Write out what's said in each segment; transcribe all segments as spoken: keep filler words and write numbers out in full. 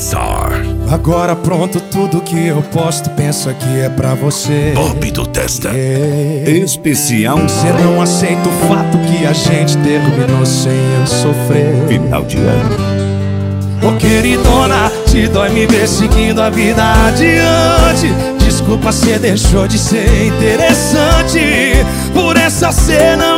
Star. Agora pronto, tudo que eu posto, penso que é pra você. Bob do Testa. É. Especial. Você não aceita o fato que a gente terminou sem eu sofrer. Final de ano. Ô queridona, te dói me ver seguindo a vida adiante. Desculpa, cê deixou de ser interessante. Por essa cê não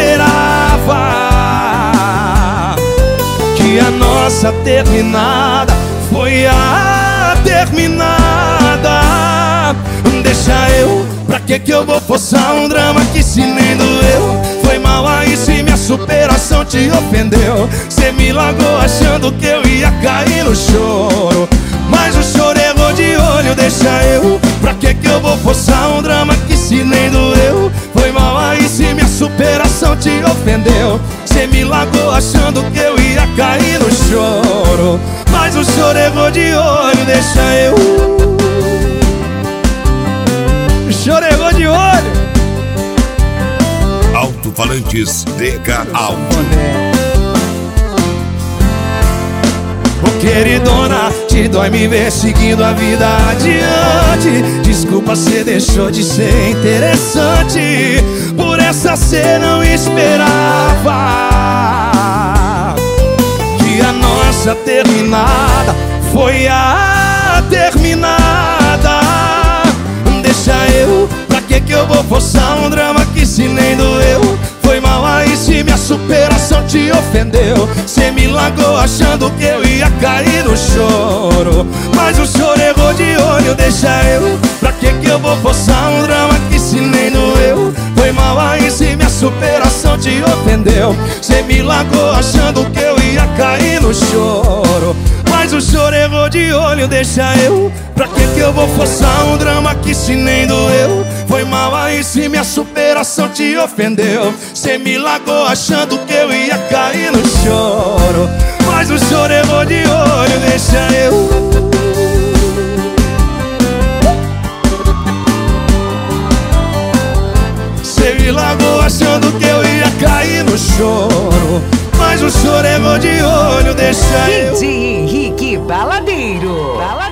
esperava que a nossa terminada foi a terminada. Deixa eu, pra que que eu vou forçar um drama que se nem doeu? Foi mal aí se minha superação te ofendeu. Cê me largou achando que eu ia cair no choro, mas o choro errou de olho. Deixa eu, pra que que eu vou forçar um drama que se nem doeu? Foi mal aí se minha superação te ofendeu. Cê me largou achando que eu ia cair no choro, mas o choro errou de olho. Deixa eu, o choro errou de olho. Alto-falantes D K Auto. Ô queridona, te dói me ver seguindo a vida adiante. Desculpa, cê deixou de ser interessante. Por essa cê não esperava que a nossa terminada foi a terminada. Deixa eu, pra que que eu vou forçar um drama que se nem doeu? Foi mal aí se minha superação te ofendeu. Cê me largou achando que eu ia cair no choro, mas o choro errou de olho. Deixa eu, pra que que eu vou forçar um drama que se nem doeu? Foi mal aí se minha superação te ofendeu. Cê me largou achando que eu ia cair no choro, mas o choro errou de olho. Deixa eu, pra que que eu vou forçar um drama que se nem doeu? Foi mal aí se minha superação te ofendeu. Cê me largou achando que eu ia cair no choro, mas o choro errou de olho. Deixa eu, cê me largou achando que eu ia cair no choro, mas o choro errou de olho. Deixa eu. D J Henrique Baladeiro.